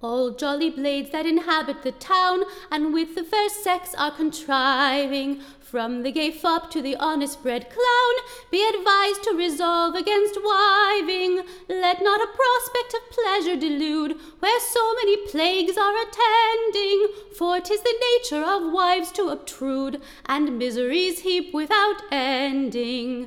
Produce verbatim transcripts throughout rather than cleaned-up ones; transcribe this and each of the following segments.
All jolly blades that inhabit the town, and with the fair sex are contriving, from the gay fop to the honest bred clown, be advised to resolve against wiving. Let not a prospect of pleasure delude, where so many plagues are attending, for 'tis the nature of wives to obtrude, and miseries heap without ending.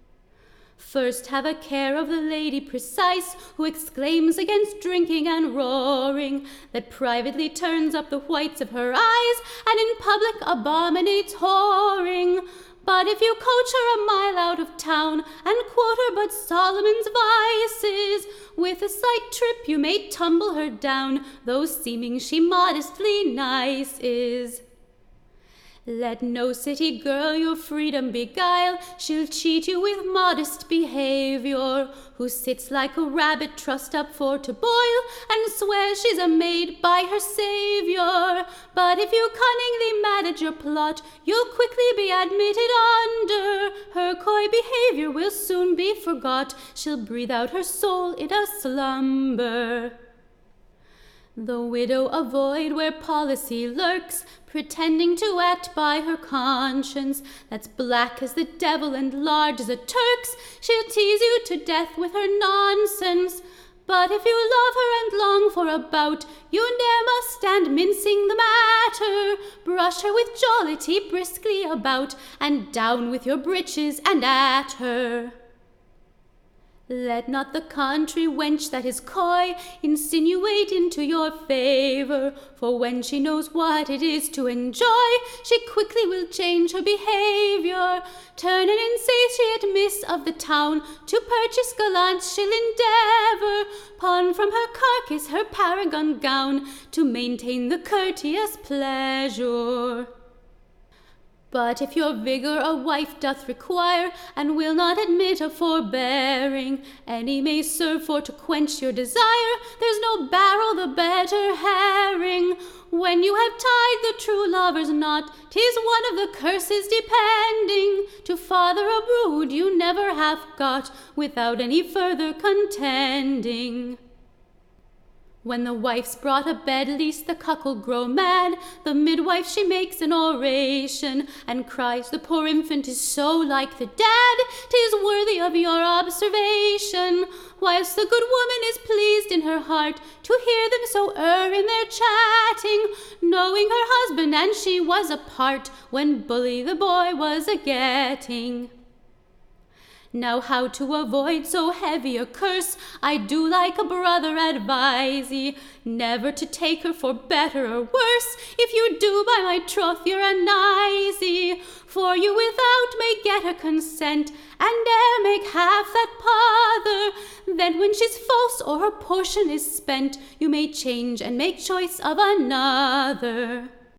First have a care of the lady precise, who exclaims against drinking and roaring, that privately turns up the whites of her eyes, and in public abominates whoring. But if you coach her a mile out of town, and quote her but Solomon's vices, with a slight trip you may tumble her down, though seeming she modestly nice is. Let no city girl your freedom beguile, she'll cheat you with modest behavior, who sits like a rabbit trussed up for to boil, and swears she's a maid by her Saviour. But if you cunningly manage your plot, you'll quickly be admitted under. Her coy behavior will soon be forgot, she'll breathe out her soul in a slumber. The widow avoid where policy lurks, pretending to act by her conscience, that's black as the devil and large as a Turk's. She'll tease you to death with her nonsense. But if you love her and long for a bout, you ne'er must stand mincing the matter. Brush her with jollity briskly about, and down with your breeches and at her. Let not the country wench that is coy insinuate into your favor, for when she knows what it is to enjoy, she quickly will change her behavior. Turn an insatiate miss of the town, to purchase gallants she'll endeavor, pawn from her carcass her paragon gown, to maintain the courteous pleasure. But if your vigour a wife doth require, and will not admit of forbearing, any may serve for to quench your desire, there's no barrel the better herring. When you have tied the true lover's knot, 'tis one of the curses depending, to father a brood you never have got, without any further contending. When the wife's brought a bed, least the cuckold grow mad. The midwife she makes an oration, and cries, the poor infant is so like the dad, 'tis worthy of your observation. Whilst the good woman is pleased in her heart, to hear them so err in their chatting, knowing her husband and she was apart, when bully the boy was a-getting. Now how to avoid so heavy a curse, I do like a brother advise ye, never to take her for better or worse. If you do, by my troth you're a nicey, for you without may get her consent, and e'er make half that pother. Then when she's false or her portion is spent, you may change and make choice of another.